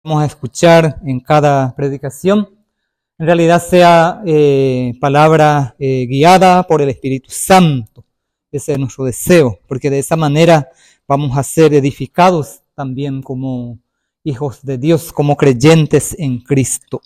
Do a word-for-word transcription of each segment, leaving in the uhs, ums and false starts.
vamos a escuchar en cada predicación, en realidad sea eh, palabra eh, guiada por el Espíritu Santo. Ese es nuestro deseo, porque de esa manera vamos a ser edificados también como hijos de Dios, como creyentes en Cristo.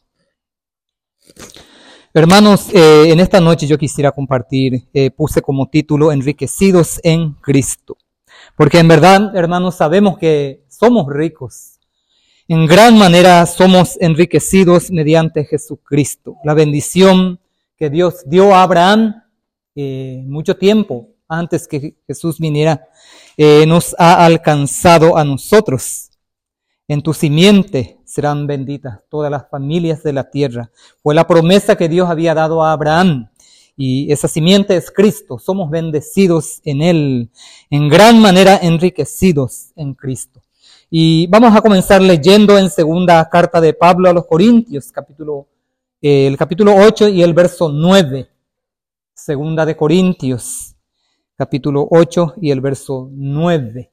Hermanos, eh, en esta noche yo quisiera compartir, eh, puse como título Enriquecidos en Cristo. Porque en verdad, hermanos, sabemos que somos ricos. En gran manera somos enriquecidos mediante Jesucristo. La bendición que Dios dio a Abraham eh, mucho tiempo antes que Jesús viniera, eh, nos ha alcanzado a nosotros. En tu simiente serán benditas todas las familias de la tierra. Fue la promesa que Dios había dado a Abraham. Y esa simiente es Cristo. Somos bendecidos en Él, en gran manera enriquecidos en Cristo. Y vamos a comenzar leyendo en segunda carta de Pablo a los Corintios, capítulo, eh, el capítulo ocho y el verso nueve. Segunda de Corintios, capítulo ocho y el verso nueve.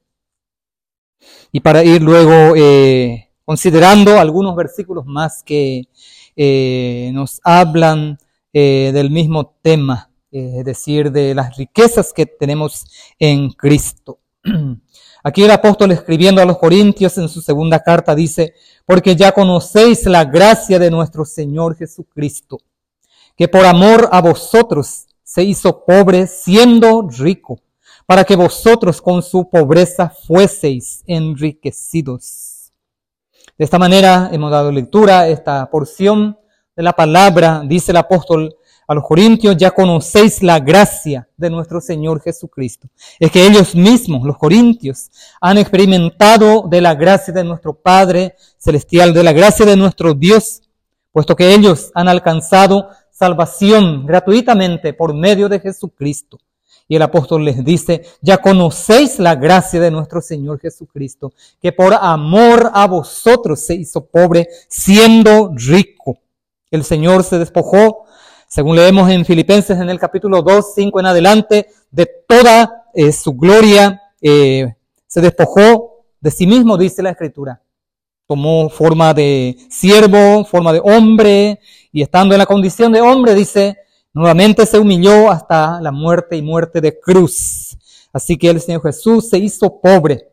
Y para ir luego eh, considerando algunos versículos más que eh, nos hablan eh, del mismo tema, eh, es decir, de las riquezas que tenemos en Cristo. Aquí el apóstol escribiendo a los Corintios en su segunda carta dice: porque ya conocéis la gracia de nuestro Señor Jesucristo, que por amor a vosotros se hizo pobre siendo rico, para que vosotros con su pobreza fueseis enriquecidos. De esta manera hemos dado lectura a esta porción de la palabra. Dice el apóstol a los Corintios: ya conocéis la gracia de nuestro Señor Jesucristo. Es que ellos mismos, los corintios, han experimentado de la gracia de nuestro Padre Celestial, de la gracia de nuestro Dios, puesto que ellos han alcanzado salvación gratuitamente por medio de Jesucristo. Y el apóstol les dice: ya conocéis la gracia de nuestro Señor Jesucristo, que por amor a vosotros se hizo pobre siendo rico. El Señor se despojó, según leemos en Filipenses en el capítulo dos, cinco en adelante, de toda eh, su gloria, eh, se despojó de sí mismo, dice la Escritura. Tomó forma de siervo, forma de hombre, y estando en la condición de hombre, dice, nuevamente se humilló hasta la muerte y muerte de cruz. Así que el Señor Jesús se hizo pobre.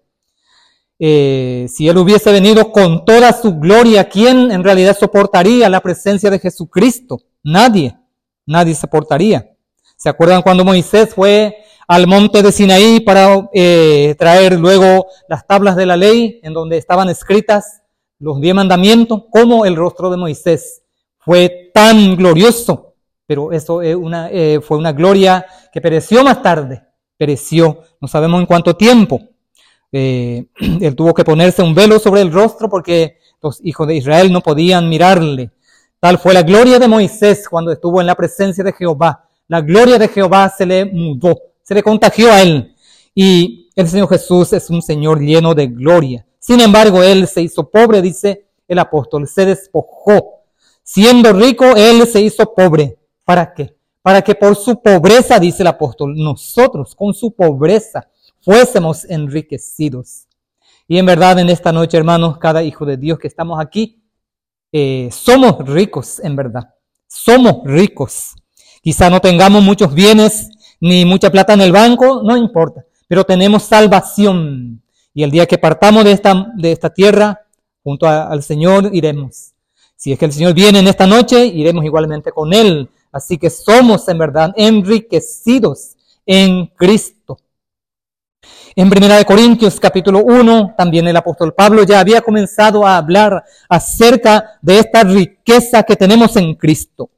Eh, si Él hubiese venido con toda su gloria, ¿quién en realidad soportaría la presencia de Jesucristo? Nadie. Nadie soportaría. ¿Se acuerdan cuando Moisés fue al monte de Sinaí para eh, traer luego las tablas de la ley en donde estaban escritas los diez mandamientos? ¿Cómo el rostro de Moisés fue tan glorioso? Pero eso es una, eh, fue una gloria que pereció más tarde. Pereció, no sabemos en cuánto tiempo. Eh, él tuvo que ponerse un velo sobre el rostro porque los hijos de Israel no podían mirarle. Tal fue la gloria de Moisés cuando estuvo en la presencia de Jehová. La gloria de Jehová se le mudó, se le contagió a él. Y el Señor Jesús es un Señor lleno de gloria. Sin embargo, Él se hizo pobre, dice el apóstol, se despojó. Siendo rico, Él se hizo pobre. ¿Para qué? Para que por su pobreza, dice el apóstol, nosotros con su pobreza fuésemos enriquecidos. Y en verdad, en esta noche, hermanos, cada hijo de Dios que estamos aquí, Eh, somos ricos en verdad, somos ricos. Quizá no tengamos muchos bienes ni mucha plata en el banco, no importa, pero tenemos salvación. Y el día que partamos de esta, de esta tierra, junto a, al Señor iremos. Si es que el Señor viene en esta noche, iremos igualmente con Él. Así que somos en verdad enriquecidos en Cristo. En primera de Corintios capítulo uno, también el apóstol Pablo ya había comenzado a hablar acerca de esta riqueza que tenemos en Cristo.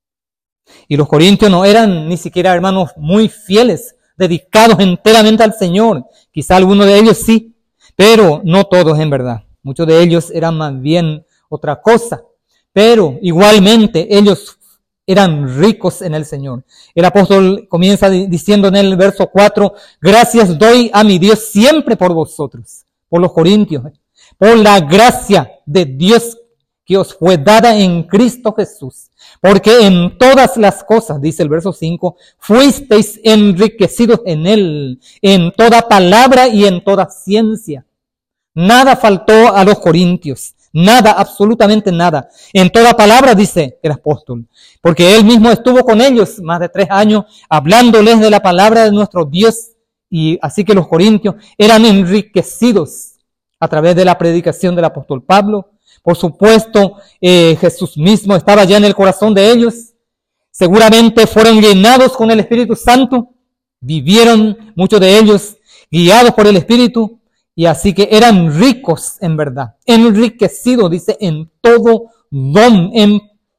Y los corintios no eran ni siquiera hermanos muy fieles, dedicados enteramente al Señor. Quizá algunos de ellos sí, pero no todos en verdad. Muchos de ellos eran más bien otra cosa. Pero igualmente ellos eran ricos en el Señor. El apóstol comienza diciendo en el verso cuatro: gracias doy a mi Dios siempre por vosotros, por los corintios, por la gracia de Dios que os fue dada en Cristo Jesús. Porque en todas las cosas, dice el verso cinco, fuisteis enriquecidos en Él, en toda palabra y en toda ciencia. Nada faltó a los corintios. Nada, absolutamente nada. En toda palabra, dice el apóstol, porque él mismo estuvo con ellos más de tres años hablándoles de la palabra de nuestro Dios. Y así que los corintios eran enriquecidos a través de la predicación del apóstol Pablo. Por supuesto, eh, Jesús mismo estaba ya en el corazón de ellos. Seguramente fueron llenados con el Espíritu Santo. Vivieron muchos de ellos guiados por el Espíritu. Y así que eran ricos en verdad. Enriquecidos, dice, en todo don. En,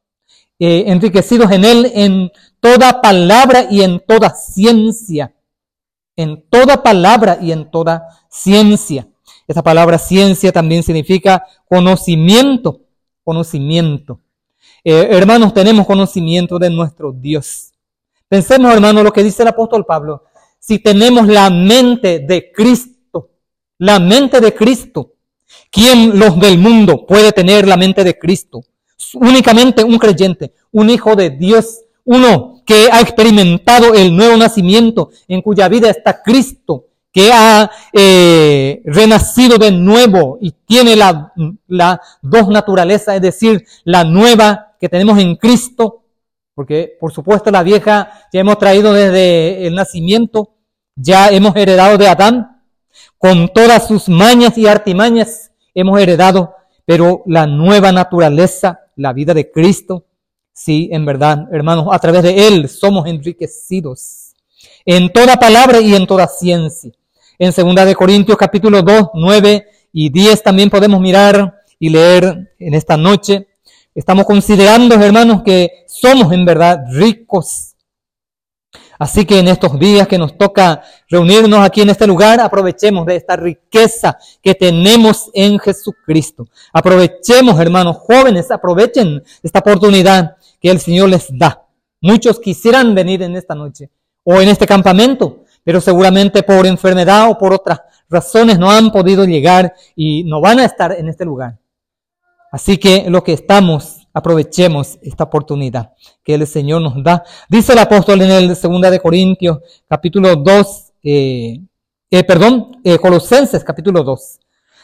eh, enriquecidos en Él, en toda palabra y en toda ciencia. En toda palabra y en toda ciencia. Esta palabra ciencia también significa conocimiento, conocimiento. Eh, hermanos, tenemos conocimiento de nuestro Dios. Pensemos, hermanos, lo que dice el apóstol Pablo. Si tenemos la mente de Cristo, la mente de Cristo, ¿quién los del mundo puede tener la mente de Cristo? Únicamente un creyente, un hijo de Dios, uno que ha experimentado el nuevo nacimiento, en cuya vida está Cristo, que ha eh, renacido de nuevo y tiene la, la dos naturalezas, es decir, la nueva que tenemos en Cristo, porque por supuesto la vieja ya hemos traído desde el nacimiento, ya hemos heredado de Adán, con todas sus mañas y artimañas hemos heredado, pero la nueva naturaleza, la vida de Cristo, sí, en verdad, hermanos, a través de Él somos enriquecidos en toda palabra y en toda ciencia. En segunda de Corintios capítulo dos, nueve y diez también podemos mirar y leer en esta noche. Estamos considerando, hermanos, que somos en verdad ricos. Así que en estos días que nos toca reunirnos aquí en este lugar, aprovechemos de esta riqueza que tenemos en Jesucristo. Aprovechemos, hermanos jóvenes, aprovechen esta oportunidad que el Señor les da. Muchos quisieran venir en esta noche o en este campamento, pero seguramente por enfermedad o por otras razones no han podido llegar y no van a estar en este lugar. Así que lo que estamos, aprovechemos esta oportunidad que el Señor nos da. Dice el apóstol en el segunda de Corintios, capítulo dos, eh, eh, perdón, eh, Colosenses, capítulo dos,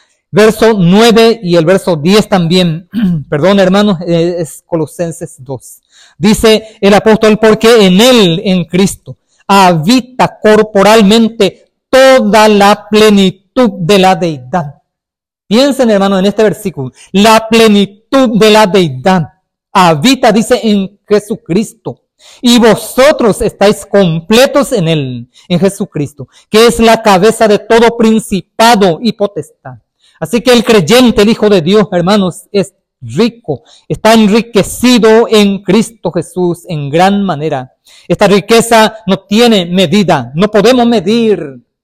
verso nueve y el verso diez también, perdón hermanos, eh, es Colosenses dos. Dice el apóstol, porque en Él, en Cristo, habita corporalmente toda la plenitud de la deidad. Piensen, hermanos, en este versículo. La plenitud de la deidad habita, dice, en Jesucristo. Y vosotros estáis completos en Él, en Jesucristo, que es la cabeza de todo principado y potestad. Así que el creyente, el Hijo de Dios, hermanos, es rico, está enriquecido en Cristo Jesús en gran manera. Esta riqueza no tiene medida, no podemos medir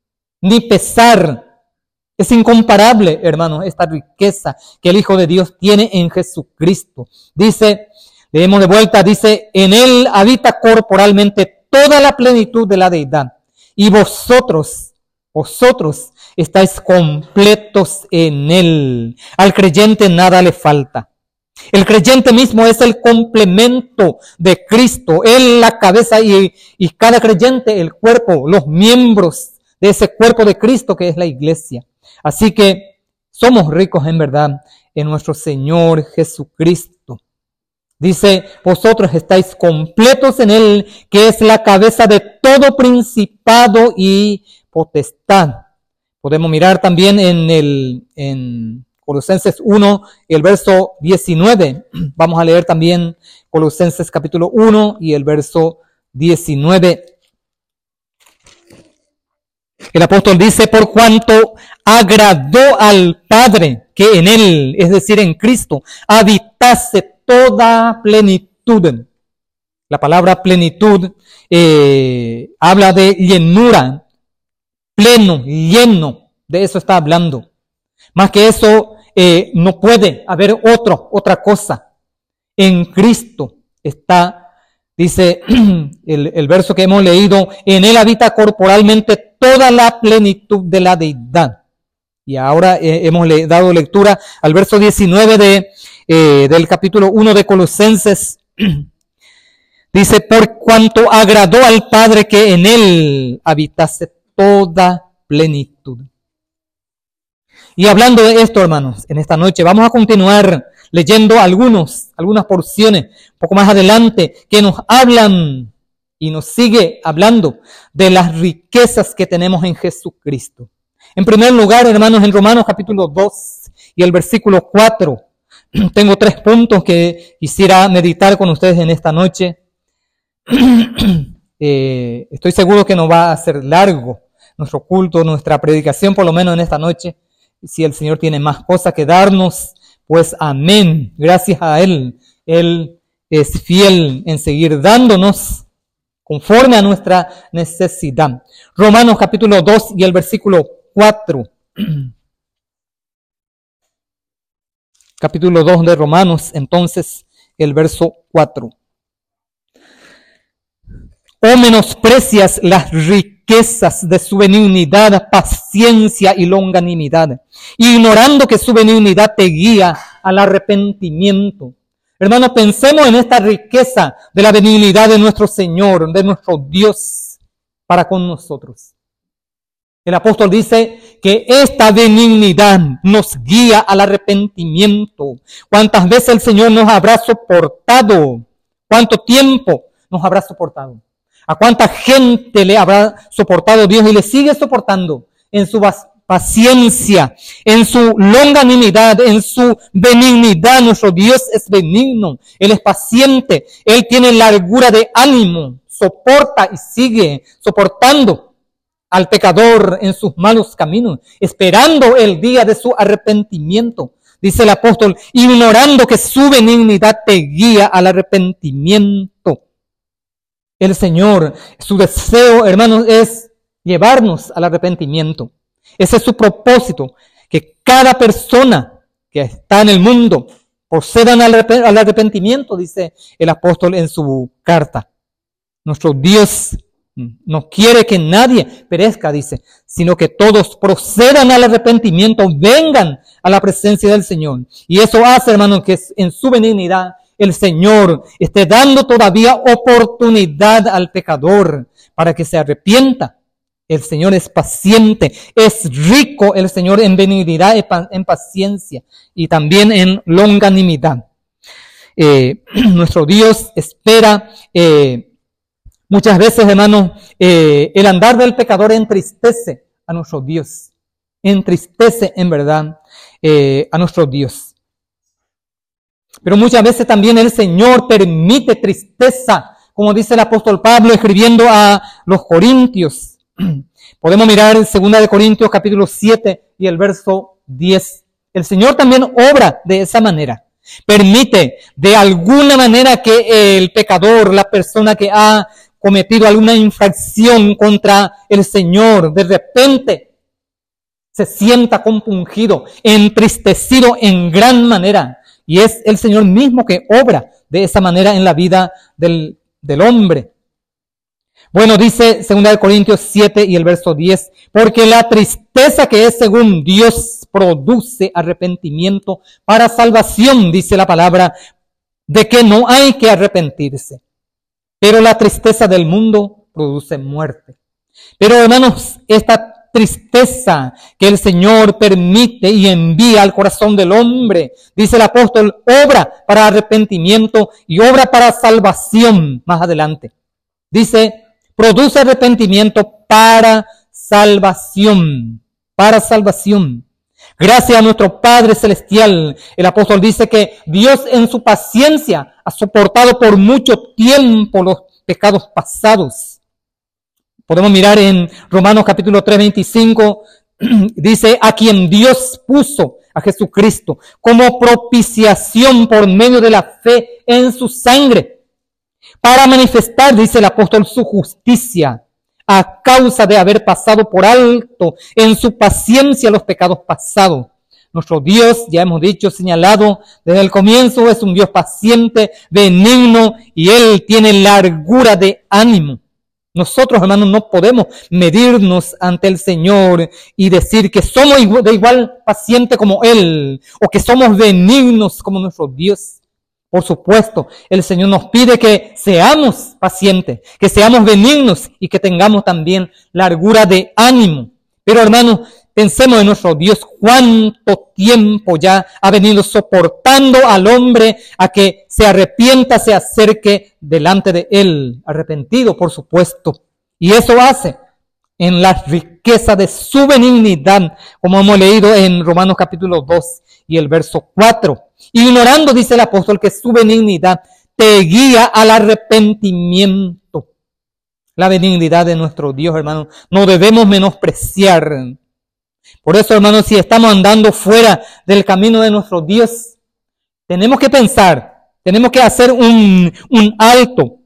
ni pesar. Es incomparable, hermanos, esta riqueza que el Hijo de Dios tiene en Jesucristo. Dice, leemos de vuelta, dice, en Él habita corporalmente toda la plenitud de la deidad. Y vosotros, vosotros estáis completos en Él. Al creyente nada le falta. El creyente mismo es el complemento de Cristo. Él la cabeza y, y cada creyente el cuerpo, los miembros de ese cuerpo de Cristo que es la iglesia. Así que somos ricos en verdad en nuestro Señor Jesucristo. Dice, vosotros estáis completos en Él, que es la cabeza de todo principado y potestad. Podemos mirar también en el en Colosenses uno, el verso diecinueve. Vamos a leer también Colosenses capítulo uno y el verso diecinueve. El apóstol dice, por cuanto agradó al Padre que en Él, es decir, en Cristo, habitase toda plenitud. La palabra plenitud eh, habla de llenura, pleno, lleno, de eso está hablando. Más que eso, eh, no puede haber otro, otra cosa. En Cristo está, dice el, el verso que hemos leído, en Él habita corporalmente toda la plenitud de la deidad. Y ahora eh, hemos le, dado lectura al verso diecinueve de, eh, del capítulo uno de Colosenses. Dice, por cuanto agradó al Padre que en Él habitase toda plenitud. Y hablando de esto, hermanos, en esta noche vamos a continuar leyendo algunos, algunas porciones un poco más adelante que nos hablan y nos sigue hablando de las riquezas que tenemos en Jesucristo. En primer lugar, hermanos, en Romanos capítulo dos y el versículo cuatro, tengo tres puntos que quisiera meditar con ustedes en esta noche. eh, estoy seguro que no va a ser largo nuestro culto, nuestra predicación, por lo menos en esta noche. Si el Señor tiene más cosas que darnos, pues amén. Gracias a Él. Él es fiel en seguir dándonos conforme a nuestra necesidad. Romanos capítulo dos y el versículo cuatro. Capítulo dos de Romanos, entonces, el verso cuatro. ¿O menosprecias las riquezas de su benignidad, paciencia y longanimidad, ignorando que su benignidad te guía al arrepentimiento? Hermanos, pensemos en esta riqueza de la benignidad de nuestro Señor, de nuestro Dios, para con nosotros. El apóstol dice que esta benignidad nos guía al arrepentimiento. ¿Cuántas veces el Señor nos habrá soportado? ¿Cuánto tiempo nos habrá soportado? ¿A cuánta gente le habrá soportado Dios y le sigue soportando en su paciencia, en su longanimidad, en su benignidad? Nuestro Dios es benigno, Él es paciente, Él tiene largura de ánimo, soporta y sigue soportando al pecador en sus malos caminos, esperando el día de su arrepentimiento. Dice el apóstol, ignorando que su benignidad te guía al arrepentimiento. El Señor, su deseo, hermanos, es llevarnos al arrepentimiento. Ese es su propósito, que cada persona que está en el mundo procedan al arrepentimiento, dice el apóstol en su carta. Nuestro Dios no quiere que nadie perezca, dice, sino que todos procedan al arrepentimiento, vengan a la presencia del Señor. Y eso hace, hermanos, que en su benignidad el Señor esté dando todavía oportunidad al pecador para que se arrepienta. El Señor es paciente, es rico el Señor en benignidad, en paciencia y también en longanimidad. Eh, nuestro Dios espera, eh, muchas veces, hermanos, eh, el andar del pecador entristece a nuestro Dios, entristece en verdad eh, a nuestro Dios. Pero muchas veces también el Señor permite tristeza, como dice el apóstol Pablo escribiendo a los Corintios. Podemos mirar en segunda de Corintios capítulo siete y el verso diez. El Señor también obra de esa manera. Permite de alguna manera que el pecador, la persona que ha cometido alguna infracción contra el Señor, de repente se sienta compungido, entristecido en gran manera. Y es el Señor mismo que obra de esa manera en la vida del, del hombre. Bueno, dice segunda de Corintios siete y el verso diez, porque la tristeza que es según Dios produce arrepentimiento para salvación, dice la palabra, de que no hay que arrepentirse. Pero la tristeza del mundo produce muerte. Pero hermanos, esta tristeza que el Señor permite y envía al corazón del hombre, dice el apóstol, obra para arrepentimiento y obra para salvación más adelante. Dice, produce arrepentimiento para salvación, para salvación. Gracias a nuestro Padre Celestial, el apóstol dice que Dios en su paciencia ha soportado por mucho tiempo los pecados pasados. Podemos mirar en Romanos capítulo tres, veinticinco, dice, a quien Dios puso, a Jesucristo, como propiciación por medio de la fe en su sangre, para manifestar, dice el apóstol, su justicia, a causa de haber pasado por alto en su paciencia los pecados pasados. Nuestro Dios, ya hemos dicho, señalado desde el comienzo, es un Dios paciente, benigno, y Él tiene largura de ánimo. Nosotros, hermanos, no podemos medirnos ante el Señor y decir que somos de igual paciente como Él o que somos benignos como nuestro Dios. Por supuesto, el Señor nos pide que seamos pacientes, que seamos benignos y que tengamos también largura de ánimo. Pero, hermanos, Pensemos en nuestro Dios, cuánto tiempo ya ha venido soportando al hombre a que se arrepienta, se acerque delante de Él, arrepentido, por supuesto. Y eso hace en la riqueza de su benignidad, como hemos leído en Romanos capítulo dos y el verso cuatro. Ignorando, dice el apóstol, que su benignidad te guía al arrepentimiento. La benignidad de nuestro Dios, hermano, no debemos menospreciar. Por eso, hermanos, si estamos andando fuera del camino de nuestro Dios, tenemos que pensar, tenemos que hacer un, un alto.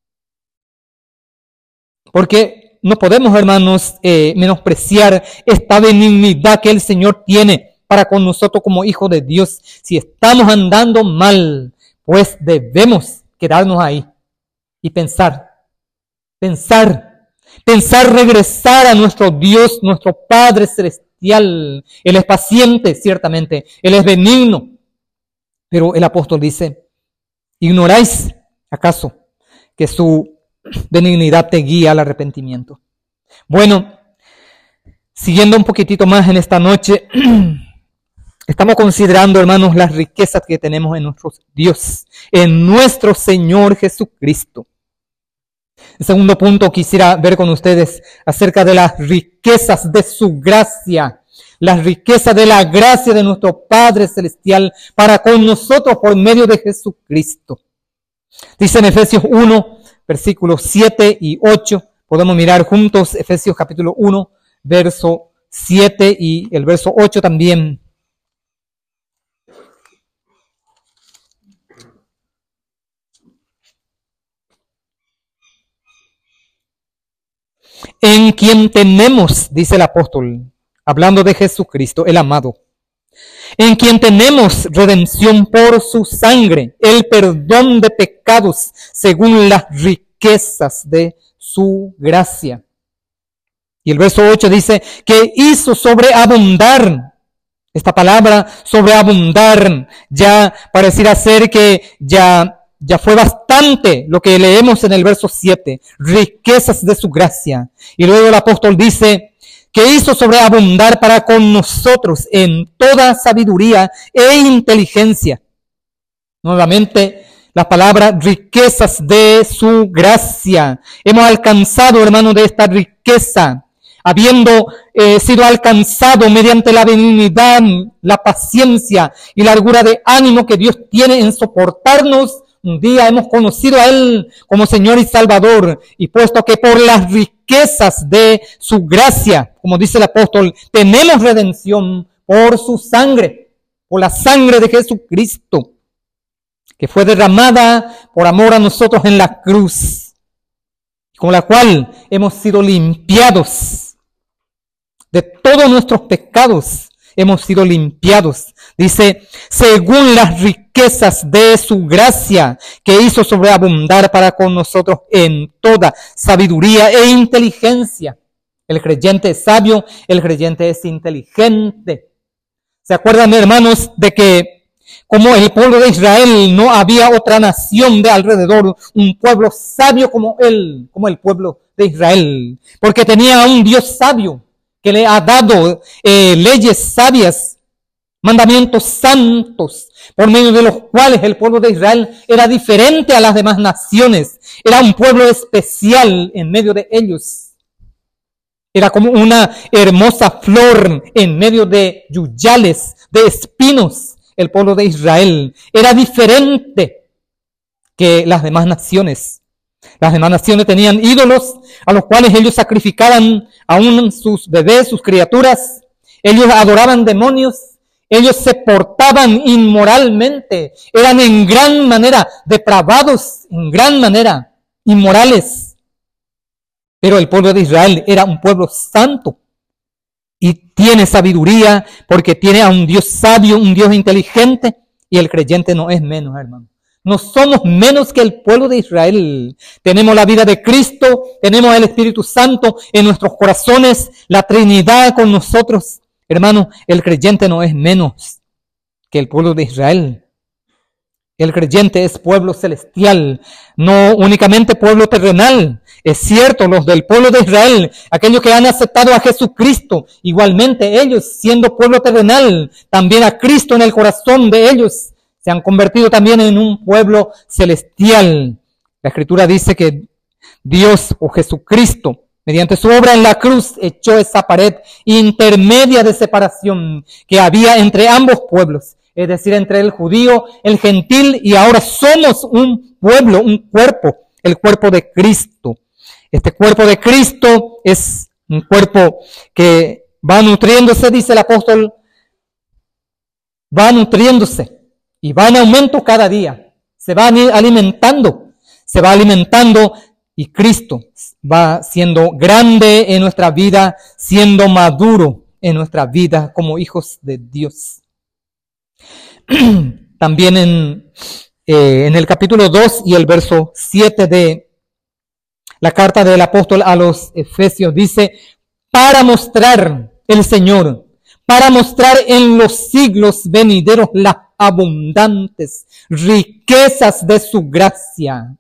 Porque no podemos, hermanos, eh, menospreciar esta benignidad que el Señor tiene para con nosotros como hijos de Dios. Si estamos andando mal, pues debemos quedarnos ahí y pensar, pensar, pensar regresar a nuestro Dios, nuestro Padre Celestial. Él es paciente, ciertamente, Él es benigno. Pero el apóstol dice, ¿ignoráis acaso que su benignidad te guía al arrepentimiento? Bueno, siguiendo un poquitito más en esta noche, estamos considerando, hermanos, las riquezas que tenemos en nuestro Dios, en nuestro Señor Jesucristo. El segundo punto quisiera ver con ustedes acerca de las riquezas de su gracia, las riquezas de la gracia de nuestro Padre Celestial para con nosotros por medio de Jesucristo. Dice en Efesios uno, versículos siete y ocho, podemos mirar juntos Efesios capítulo uno, verso siete y el verso ocho también. En quien tenemos, dice el apóstol, hablando de Jesucristo, el amado, en quien tenemos redención por su sangre, el perdón de pecados, según las riquezas de su gracia. Y el verso ocho dice, que hizo sobreabundar. Esta palabra, sobreabundar, ya pareciera ser que ya... Ya fue bastante lo que leemos en el verso siete, riquezas de su gracia. Y luego el apóstol dice que hizo sobreabundar para con nosotros en toda sabiduría e inteligencia. Nuevamente, la palabra riquezas de su gracia. Hemos alcanzado, hermano, de esta riqueza, habiendo eh, sido alcanzado mediante la benignidad, la paciencia y largura de ánimo que Dios tiene en soportarnos. Un día hemos conocido a Él como Señor y Salvador, y puesto que por las riquezas de su gracia, como dice el apóstol, tenemos redención por su sangre, por la sangre de Jesucristo, que fue derramada por amor a nosotros en la cruz, con la cual hemos sido limpiados de todos nuestros pecados. Hemos sido limpiados. Dice, según las riquezas de su gracia, que hizo sobreabundar para con nosotros en toda sabiduría e inteligencia. El creyente es sabio, el creyente es inteligente. ¿Se acuerdan, hermanos, de que como el pueblo de Israel no había otra nación de alrededor, un pueblo sabio como él, como el pueblo de Israel? Porque tenía a un Dios sabio, que le ha dado eh, leyes sabias, mandamientos santos, por medio de los cuales el pueblo de Israel era diferente a las demás naciones. Era un pueblo especial en medio de ellos. Era como una hermosa flor en medio de yuyales, de espinos. El pueblo de Israel era diferente que las demás naciones. Las demás naciones tenían ídolos a los cuales ellos sacrificaban aún sus bebés, sus criaturas. Ellos adoraban demonios. Ellos se portaban inmoralmente. Eran en gran manera depravados, en gran manera inmorales. Pero el pueblo de Israel era un pueblo santo. Y tiene sabiduría porque tiene a un Dios sabio, un Dios inteligente. Y el creyente no es menos, hermano. No somos menos que el pueblo de Israel. Tenemos la vida de Cristo, tenemos el Espíritu Santo en nuestros corazones, la Trinidad con nosotros. Hermano, el creyente no es menos que el pueblo de Israel. El creyente es pueblo celestial, no únicamente pueblo terrenal. Es cierto, los del pueblo de Israel, aquellos que han aceptado a Jesucristo, igualmente ellos, siendo pueblo terrenal, también a Cristo en el corazón de ellos, se han convertido también en un pueblo celestial. La Escritura dice que Dios o Jesucristo, mediante su obra en la cruz, echó esa pared intermedia de separación que había entre ambos pueblos, es decir, entre el judío, el gentil, y ahora somos un pueblo, un cuerpo, el cuerpo de Cristo. Este cuerpo de Cristo es un cuerpo que va nutriéndose, dice el apóstol, va nutriéndose y va en aumento cada día. Se va alimentando, se va alimentando y Cristo va siendo grande en nuestra vida, siendo maduro en nuestra vida como hijos de Dios. También en, eh, en el capítulo dos y el verso siete de la carta del apóstol a los Efesios dice, para mostrar el Señor, para mostrar en los siglos venideros las abundantes riquezas de su gracia.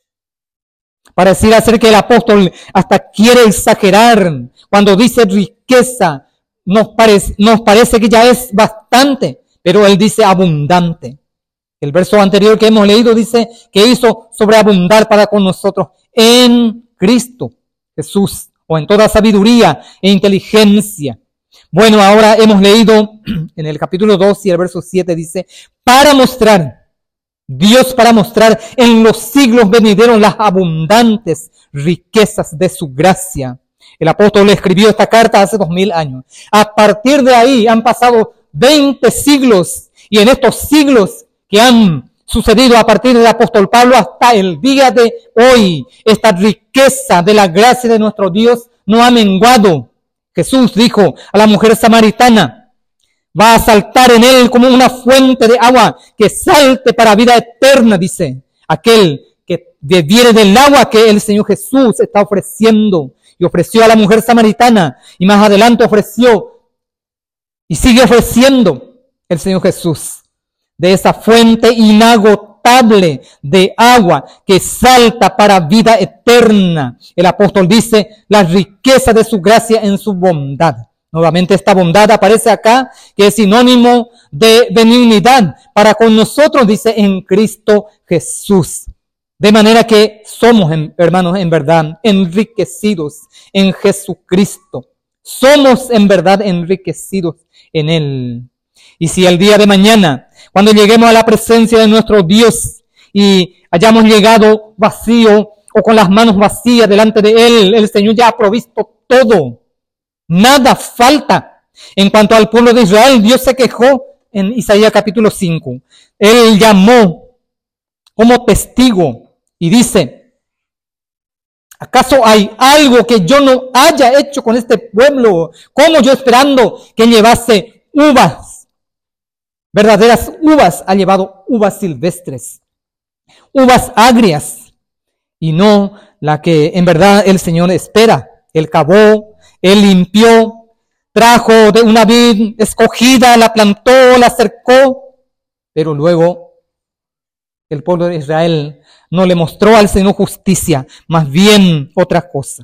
Pareciera ser que el apóstol hasta quiere exagerar cuando dice riqueza, nos parece, nos parece que ya es bastante, pero él dice abundante. El verso anterior que hemos leído dice que hizo sobreabundar para con nosotros en Cristo Jesús, o en toda sabiduría e inteligencia. Bueno, ahora hemos leído en el capítulo dos y el verso siete dice, para mostrar, Dios para mostrar en los siglos venideros las abundantes riquezas de su gracia. El apóstol le escribió esta carta hace dos mil años. A partir de ahí han pasado veinte siglos, y en estos siglos que han sucedido a partir del apóstol Pablo hasta el día de hoy, esta riqueza de la gracia de nuestro Dios no ha menguado. Jesús dijo a la mujer samaritana, va a saltar en él como una fuente de agua que salte para vida eterna, dice, aquel que bebiere del agua que el Señor Jesús está ofreciendo. Y ofreció a la mujer samaritana, y más adelante ofreció, y sigue ofreciendo el Señor Jesús, de esa fuente inagotable de agua que salta para vida eterna. El apóstol dice, la riqueza de su gracia en su bondad. Nuevamente esta bondad aparece acá, que es sinónimo de benignidad para con nosotros, dice, en Cristo Jesús. De manera que somos, hermanos, en verdad, enriquecidos en Jesucristo. Somos en verdad enriquecidos en Él. Y si el día de mañana, cuando lleguemos a la presencia de nuestro Dios y hayamos llegado vacío o con las manos vacías delante de Él, el Señor ya ha provisto todo. Nada falta. En cuanto al pueblo de Israel, Dios se quejó en Isaías capítulo cinco. Él llamó como testigo y dice, ¿acaso hay algo que yo no haya hecho con este pueblo? ¿Cómo yo esperando que llevase uvas, verdaderas uvas, ha llevado uvas silvestres, uvas agrias, y no la que en verdad el Señor espera? Él cavó, Él limpió, trajo de una vid escogida, la plantó, la cercó, pero luego el pueblo de Israel no le mostró al Señor justicia, más bien otra cosa.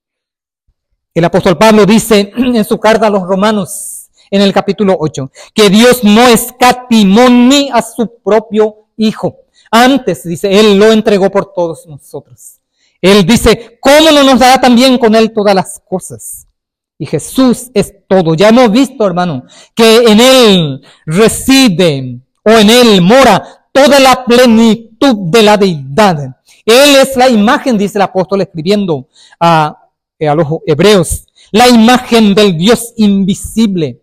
El apóstol Pablo dice en su carta a los Romanos, en el capítulo ocho, que Dios no escatimó ni a su propio Hijo. Antes, dice, Él lo entregó por todos nosotros. Él dice, ¿cómo no nos dará también con Él todas las cosas? Y Jesús es todo. Ya hemos visto, hermano, que en Él reside o en Él mora toda la plenitud de la deidad. Él es la imagen, dice el apóstol escribiendo a, a los hebreos, la imagen del Dios invisible.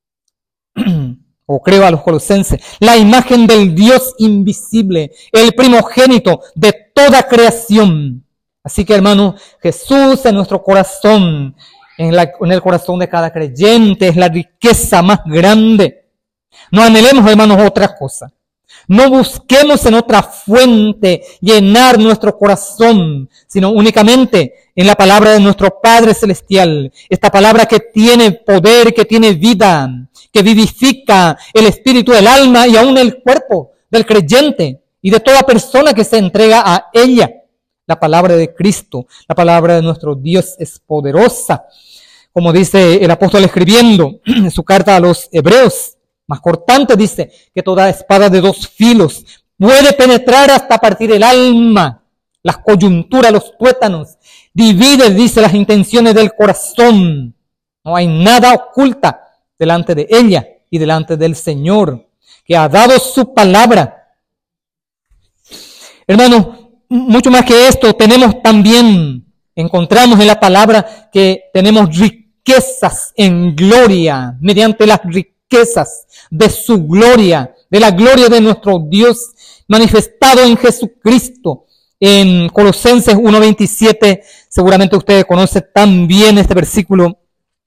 O creo a los colosenses, la imagen del Dios invisible, el primogénito de toda creación. Así que, hermano, Jesús en nuestro corazón, en, la, en el corazón de cada creyente, es la riqueza más grande. No anhelemos, hermanos, otra cosa. No busquemos en otra fuente llenar nuestro corazón, sino únicamente en la palabra de nuestro Padre Celestial. Esta palabra que tiene poder, que tiene vida, que vivifica el espíritu, el alma y aún el cuerpo del creyente y de toda persona que se entrega a ella. La palabra de Cristo, la palabra de nuestro Dios es poderosa. Como dice el apóstol escribiendo en su carta a los hebreos, más cortante dice que toda espada de dos filos puede penetrar hasta partir el alma, las coyunturas, los tuétanos, divide, dice, las intenciones del corazón. No hay nada oculta delante de ella y delante del Señor, que ha dado su palabra. Hermanos, mucho más que esto, tenemos también, encontramos en la palabra que tenemos riquezas en gloria, mediante las riquezas de su gloria, de la gloria de nuestro Dios manifestado en Jesucristo. En Colosenses uno veintisiete, seguramente ustedes conocen también este versículo.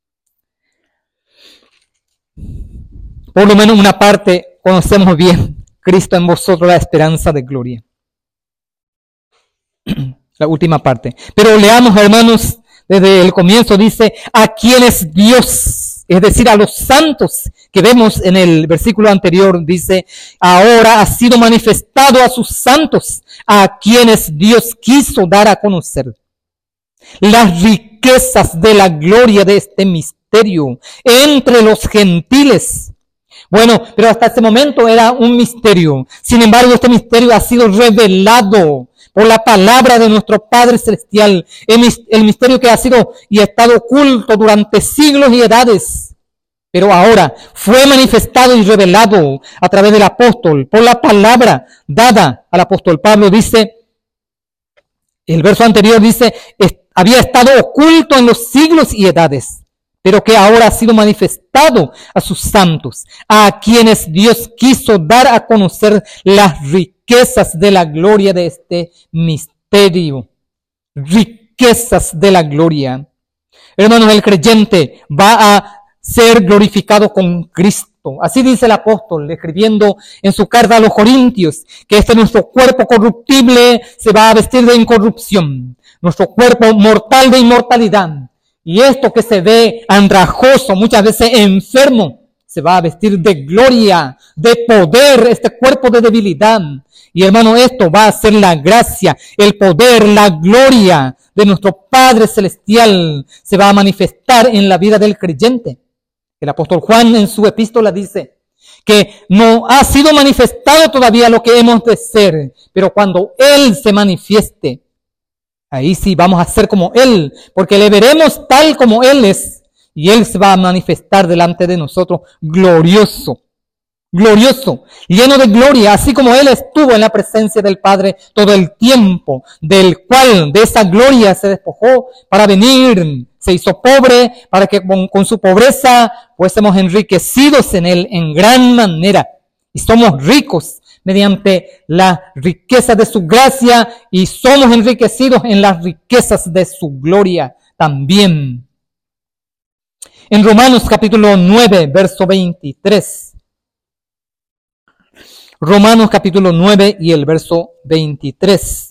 Por lo menos una parte conocemos bien. Cristo en vosotros, la esperanza de gloria. La última parte. Pero leamos, hermanos, desde el comienzo dice, a quien es Dios, es decir, a los santos que vemos en el versículo anterior, dice, ahora ha sido manifestado a sus santos, a quienes Dios quiso dar a conocer las riquezas de la gloria de este misterio entre los gentiles. Bueno, pero hasta ese momento era un misterio. Sin embargo, este misterio ha sido revelado por la palabra de nuestro Padre Celestial. El misterio que ha sido y ha estado oculto durante siglos y edades. Pero ahora fue manifestado y revelado a través del apóstol, por la palabra dada al apóstol Pablo. Dice, el verso anterior dice, había estado oculto en los siglos y edades, pero que ahora ha sido manifestado a sus santos, a quienes Dios quiso dar a conocer las riquezas de la gloria de este misterio. Riquezas de la gloria. Hermanos, el creyente va a ser glorificado con Cristo. Así dice el apóstol, escribiendo en su carta a los Corintios, que este nuestro cuerpo corruptible se va a vestir de incorrupción, nuestro cuerpo mortal de inmortalidad. Y esto que se ve andrajoso, muchas veces enfermo, se va a vestir de gloria, de poder, este cuerpo de debilidad. Y hermano, esto va a ser la gracia, el poder, la gloria de nuestro Padre Celestial se va a manifestar en la vida del creyente. El apóstol Juan en su epístola dice que no ha sido manifestado todavía lo que hemos de ser, pero cuando Él se manifieste, ahí sí vamos a ser como Él, porque le veremos tal como Él es, y Él se va a manifestar delante de nosotros glorioso, glorioso, lleno de gloria, así como Él estuvo en la presencia del Padre todo el tiempo, del cual de esa gloria se despojó para venir, se hizo pobre, para que con, con su pobreza fuésemos enriquecidos en Él en gran manera, y somos ricos mediante la riqueza de su gracia, y somos enriquecidos en las riquezas de su gloria también. En Romanos capítulo nueve, verso veintitrés. Romanos capítulo nueve y el verso veintitrés.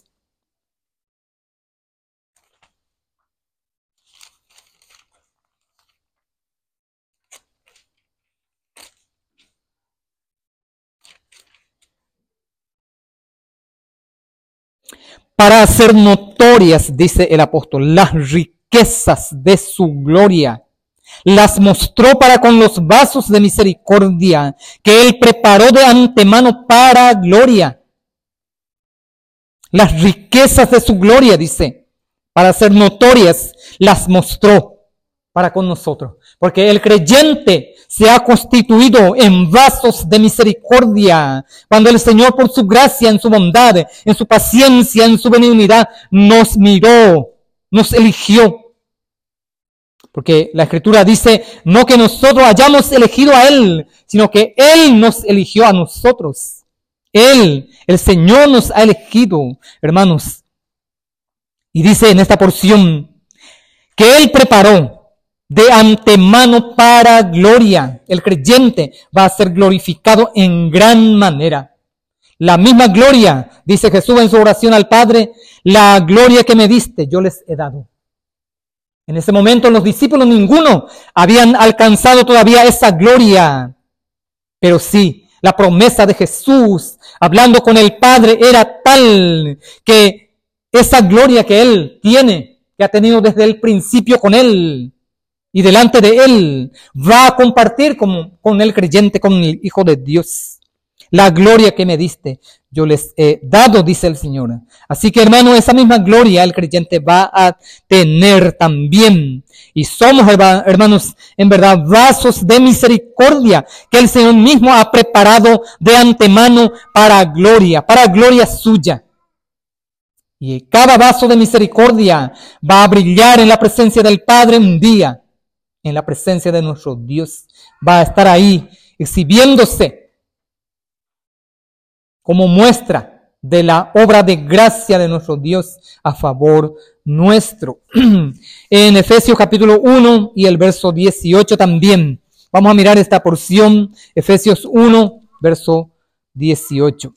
Para hacer notorias, dice el apóstol, las riquezas de su gloria. Las mostró para con los vasos de misericordia que Él preparó de antemano para gloria. Las riquezas de su gloria, dice, para hacer notorias, las mostró para con nosotros. Porque el creyente se ha constituido en vasos de misericordia. Cuando el Señor, por su gracia, en su bondad, en su paciencia, en su benignidad, nos miró, nos eligió. Porque la Escritura dice, no que nosotros hayamos elegido a Él, sino que Él nos eligió a nosotros. Él, el Señor, nos ha elegido, hermanos. Y dice en esta porción que Él preparó de antemano para gloria. El creyente va a ser glorificado en gran manera. La misma gloria, dice Jesús en su oración al Padre, la gloria que me diste, yo les he dado. En ese momento los discípulos ninguno habían alcanzado todavía esa gloria. Pero sí, la promesa de Jesús, hablando con el Padre, era tal que esa gloria que Él tiene, que ha tenido desde el principio con Él y delante de Él, va a compartir con, con el creyente, con el Hijo de Dios. La gloria que me diste, yo les he dado, dice el Señor. Así que, hermano, esa misma gloria el creyente va a tener también. Y somos, hermanos, en verdad, vasos de misericordia que el Señor mismo ha preparado de antemano para gloria, para gloria suya. Y cada vaso de misericordia va a brillar en la presencia del Padre un día, en la presencia de nuestro Dios. Va a estar ahí exhibiéndose como muestra de la obra de gracia de nuestro Dios a favor nuestro. En Efesios capítulo uno y el verso dieciocho también. Vamos a mirar esta porción, Efesios uno, verso dieciocho.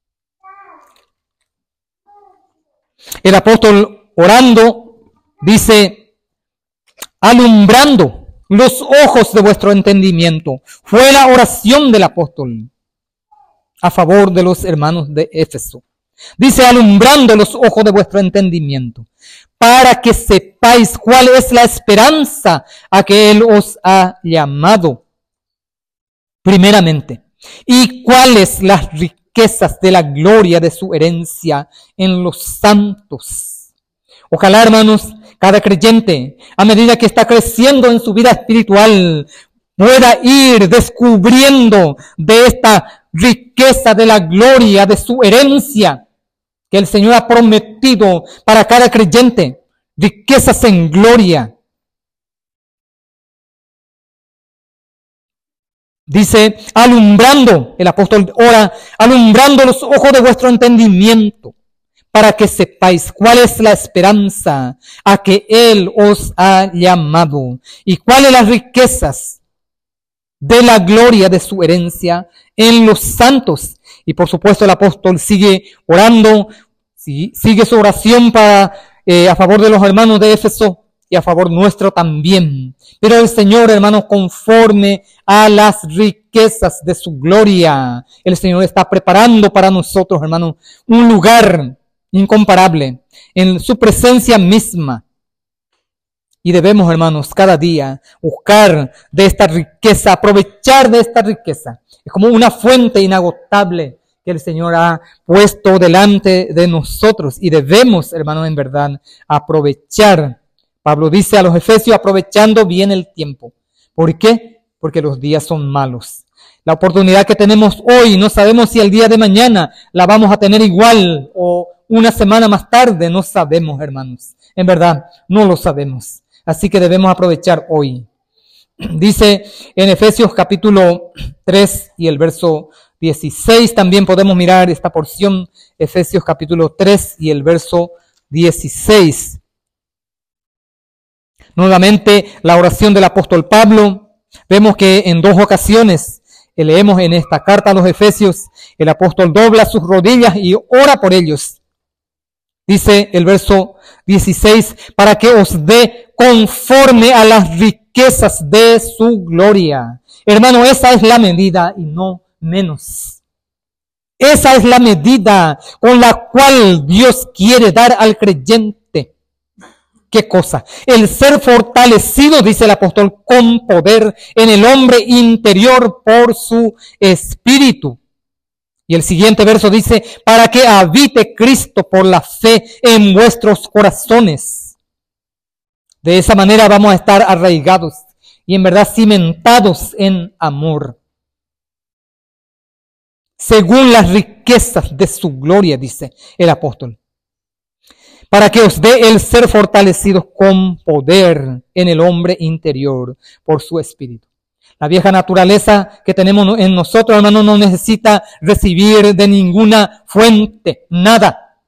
El apóstol orando dice, alumbrando los ojos de vuestro entendimiento. Fue la oración del apóstol a favor de los hermanos de Éfeso. Dice, alumbrando los ojos de vuestro entendimiento, para que sepáis cuál es la esperanza a que Él os ha llamado, primeramente, y cuáles las riquezas de la gloria de su herencia en los santos. Ojalá, hermanos, cada creyente, a medida que está creciendo en su vida espiritual, pueda ir descubriendo de esta riqueza de la gloria de su herencia que el Señor ha prometido para cada creyente, riquezas en gloria. Dice, alumbrando, el apóstol ora, alumbrando los ojos de vuestro entendimiento, para que sepáis cuál es la esperanza a que Él os ha llamado y cuáles las riquezas de la gloria de su herencia en los santos. Y por supuesto el apóstol sigue orando, sigue su oración para, eh, a favor de los hermanos de Éfeso y a favor nuestro también. Pero el Señor, hermanos, conforme a las riquezas de su gloria, el Señor está preparando para nosotros, hermanos, un lugar incomparable en su presencia misma. Y debemos, hermanos, cada día buscar de esta riqueza, aprovechar de esta riqueza. Es como una fuente inagotable que el Señor ha puesto delante de nosotros. Y debemos, hermanos, en verdad, aprovechar. Pablo dice a los Efesios, aprovechando bien el tiempo. ¿Por qué? Porque los días son malos. La oportunidad que tenemos hoy, no sabemos si el día de mañana la vamos a tener igual o una semana más tarde. No sabemos, hermanos. En verdad, no lo sabemos. Así que debemos aprovechar hoy. Dice en Efesios capítulo tres y el verso dieciséis, también podemos mirar esta porción, Efesios capítulo tres y el verso dieciséis. Nuevamente la oración del apóstol Pablo. Vemos que en dos ocasiones, leemos en esta carta a los Efesios, el apóstol dobla sus rodillas y ora por ellos. Dice el verso dieciséis, para que os dé conforme a las riquezas de su gloria. Hermano, esa es la medida y no menos. Esa es la medida con la cual Dios quiere dar al creyente. ¿Qué cosa? El ser fortalecido, dice el apóstol, con poder en el hombre interior por su espíritu. Y el siguiente verso dice, para que habite Cristo por la fe en vuestros corazones. De esa manera vamos a estar arraigados y en verdad cimentados en amor. Según las riquezas de su gloria, dice el apóstol. Para que os dé el ser fortalecidos con poder en el hombre interior por su espíritu. La vieja naturaleza que tenemos en nosotros, hermano, no necesita recibir de ninguna fuente, nada.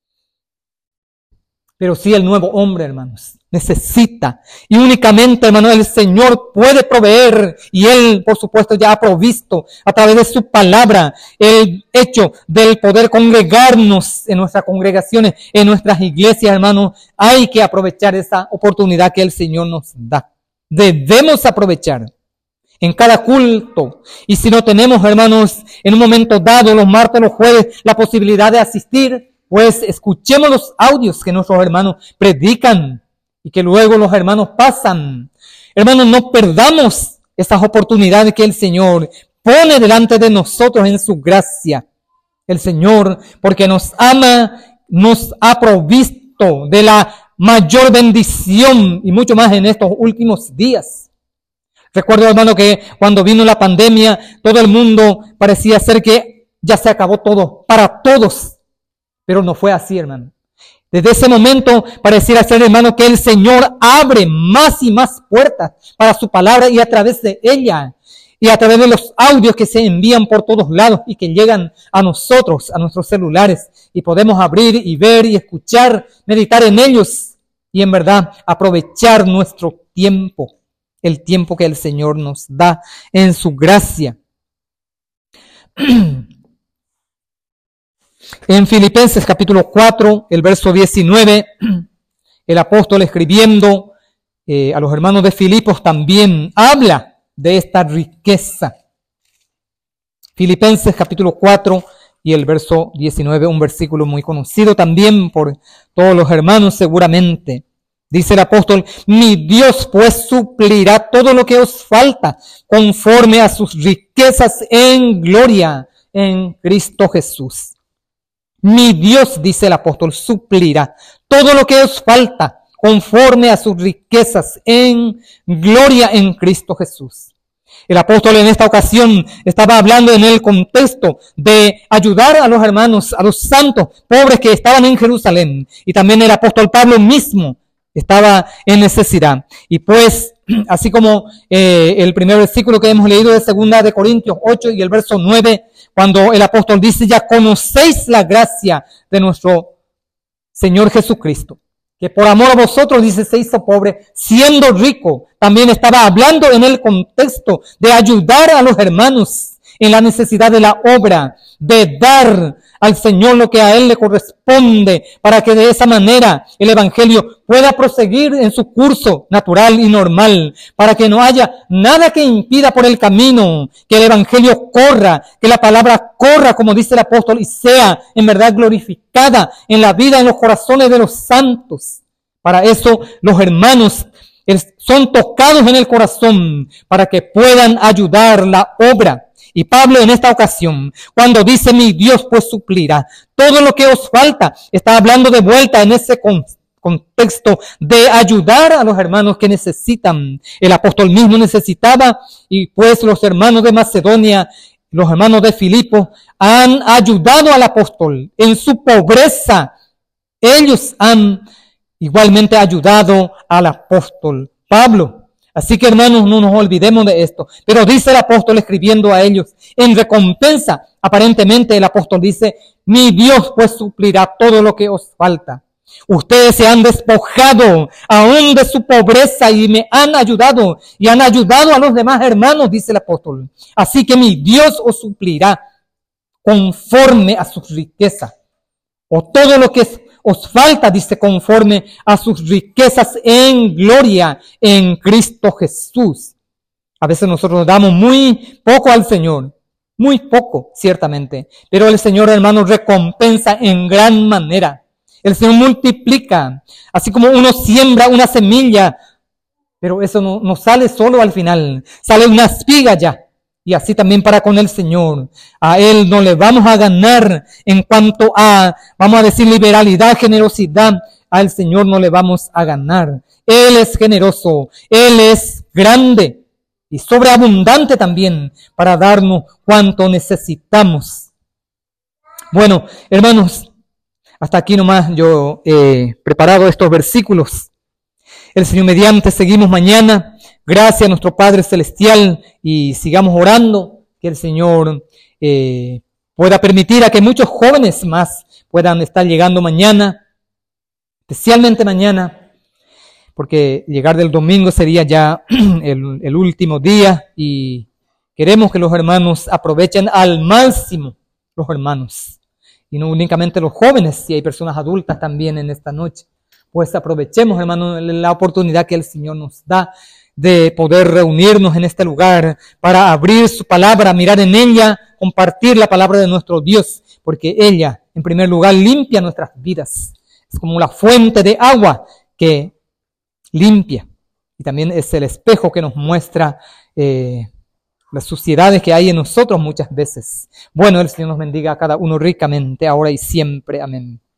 Pero sí el nuevo hombre, hermanos, necesita. Y únicamente, hermano, el Señor puede proveer. Y Él, por supuesto, ya ha provisto a través de su palabra el hecho del poder congregarnos en nuestras congregaciones, en nuestras iglesias, hermano. Hay que aprovechar esa oportunidad que el Señor nos da. Debemos aprovechar en cada culto. Y si no tenemos, hermanos, en un momento dado, los martes, los jueves, la posibilidad de asistir, pues escuchemos los audios que nuestros hermanos predican y que luego los hermanos pasan. Hermanos, no perdamos estas oportunidades que el Señor pone delante de nosotros en su gracia. El Señor, porque nos ama, nos ha provisto de la mayor bendición y mucho más en estos últimos días. Recuerdo, hermano, que cuando vino la pandemia, todo el mundo parecía ser que ya se acabó todo para todos, pero no fue así, hermano. Desde ese momento pareciera ser, hermano, que el Señor abre más y más puertas para su palabra y a través de ella y a través de los audios que se envían por todos lados y que llegan a nosotros, a nuestros celulares, y podemos abrir y ver y escuchar, meditar en ellos y en verdad aprovechar nuestro tiempo, el tiempo que el Señor nos da en su gracia. En Filipenses capítulo cuatro, el verso diecinueve, el apóstol escribiendo eh, a los hermanos de Filipos también habla de esta riqueza. Filipenses capítulo cuatro y el verso diecinueve, un versículo muy conocido también por todos los hermanos seguramente. Dice el apóstol: mi Dios pues suplirá todo lo que os falta conforme a sus riquezas en gloria en Cristo Jesús. Mi Dios, dice el apóstol, suplirá todo lo que os falta conforme a sus riquezas en gloria en Cristo Jesús. El apóstol en esta ocasión estaba hablando en el contexto de ayudar a los hermanos, a los santos pobres que estaban en Jerusalén. Y también el apóstol Pablo mismo estaba en necesidad. Y pues, así como eh, el primer versículo que hemos leído de segunda de Corintios ocho y el verso nueve, cuando el apóstol dice: ya conocéis la gracia de nuestro Señor Jesucristo, que por amor a vosotros, dice, se hizo pobre, siendo rico. También estaba hablando en el contexto de ayudar a los hermanos en la necesidad de la obra, de dar al Señor lo que a Él le corresponde, para que de esa manera el Evangelio pueda proseguir en su curso natural y normal, para que no haya nada que impida por el camino que el Evangelio corra, que la palabra corra, como dice el apóstol, y sea en verdad glorificada en la vida, en los corazones de los santos. Para eso los hermanos son tocados en el corazón, para que puedan ayudar la obra. Y Pablo en esta ocasión, cuando dice mi Dios pues suplirá todo lo que os falta, está hablando de vuelta en ese contexto de ayudar a los hermanos que necesitan. El apóstol mismo necesitaba, y pues los hermanos de Macedonia, los hermanos de Filipo han ayudado al apóstol en su pobreza. Ellos han igualmente ayudado al apóstol Pablo. Así que, hermanos, no nos olvidemos de esto. Pero dice el apóstol escribiendo a ellos, en recompensa, aparentemente el apóstol dice, mi Dios pues suplirá todo lo que os falta. Ustedes se han despojado aún de su pobreza y me han ayudado y han ayudado a los demás hermanos, dice el apóstol. Así que mi Dios os suplirá conforme a sus riquezas. O todo lo que es os falta, dice, conforme a sus riquezas en gloria en Cristo Jesús. A veces nosotros damos muy poco al Señor, muy poco, ciertamente, pero el Señor, hermano, recompensa en gran manera. El Señor multiplica, así como uno siembra una semilla, pero eso no, no sale solo al final, sale una espiga ya. Y así también para con el Señor. A Él no le vamos a ganar en cuanto a, vamos a decir, liberalidad, generosidad. Al Señor no le vamos a ganar. Él es generoso, Él es grande y sobreabundante también para darnos cuanto necesitamos. Bueno, hermanos, hasta aquí nomás yo he preparado estos versículos. El Señor mediante, seguimos mañana. Gracias a nuestro Padre Celestial y sigamos orando que el Señor eh, pueda permitir a que muchos jóvenes más puedan estar llegando mañana, especialmente mañana, porque llegar del domingo sería ya el, el último día y queremos que los hermanos aprovechen al máximo, los hermanos, y no únicamente los jóvenes, si hay personas adultas también en esta noche, pues aprovechemos, hermanos, la oportunidad que el Señor nos da de poder reunirnos en este lugar para abrir su palabra, mirar en ella, compartir la palabra de nuestro Dios, porque ella en primer lugar, limpia nuestras vidas. Es como la fuente de agua que limpia. Y también es el espejo que nos muestra eh, las suciedades que hay en nosotros muchas veces. Bueno, el Señor nos bendiga a cada uno ricamente, ahora y siempre. Amén.